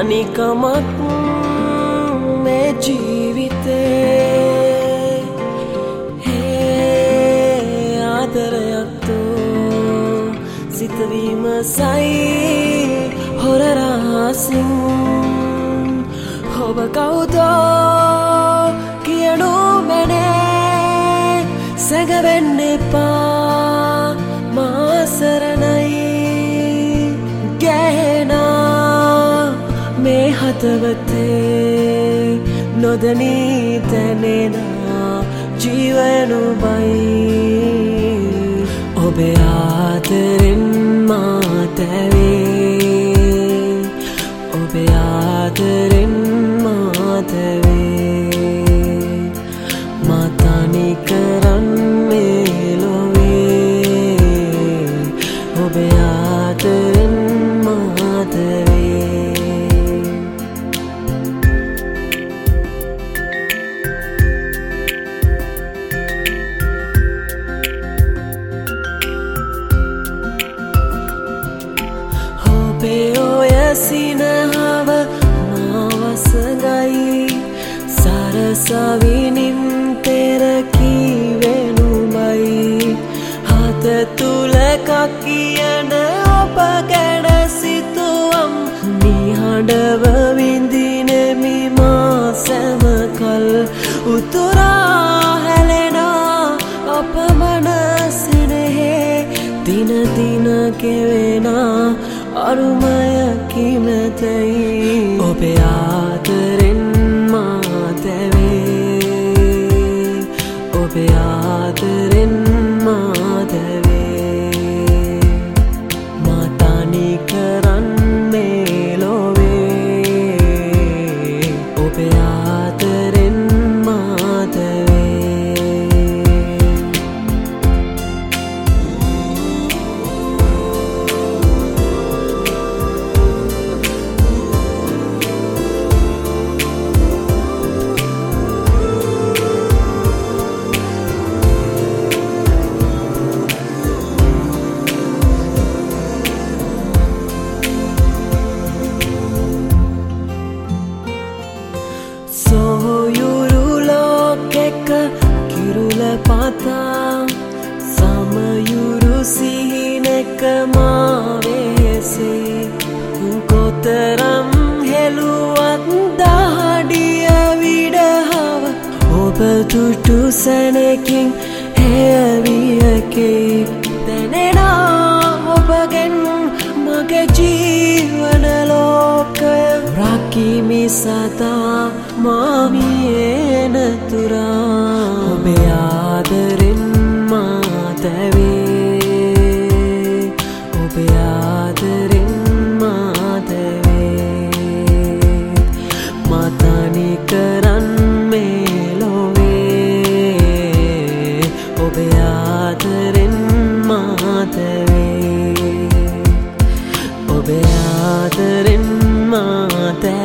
තනිකමක් මේ ජීවිතේ ආදරයක් තෝ සිතවීම සයි හොර රහසින් ඔබ කවුදෝ කියනු මැනේ සැඟවෙන්න එපා මා සරණයි ගැහෙනා මේ හදවතේ නොදනී තැනෙනා ජීවනුබයි ඔබේ ආදරෙන් මා තැවේ ඔබේ ආදරෙන් මා තැවේ මා තනි කරන්නේ ලොවේ ඔබේ ආදරෙන් මා තැවේ ඔය සිනහව මාවසගයි සරසවිනින් තෙරකිවෙනුමයි හත තුලකක් කියන ඔබ ගැන සිතුවම් නිහඬව විඳිනෙමි මා සැමකල් උතුරා හැලෙනා අප මනසිනෙහේ දින දින කෙවෙනා අරුමයකි මැතයි ඔබේ ආදරෙන් මා තැවේ ඔබේ ආදරෙන් මා තැවේ මා තනි කරන්නේ ලොවේ ඔබේ ආදරෙන් මා තැවේ කිරුල පාතා සමයුරු සිහිනක මාවේසේ කොතරම් හෙළුවත් දහඩිය විඩහව ඔබ දුටු සැනකින් හැවියකේ දැනෙනා ඔබගෙන් මගේ ජීවන ලෝකය රකිමි සතා මාමියන තුරා ඔබේ ආදරෙන් මා තැවේ ඔබේ ආදරෙන් මා තැවේ මා තනි කරන්නේ ලොවේ ඔබේ ආදරෙන් මා තැවේ ඔබේ ආදරෙන් මා තැවේ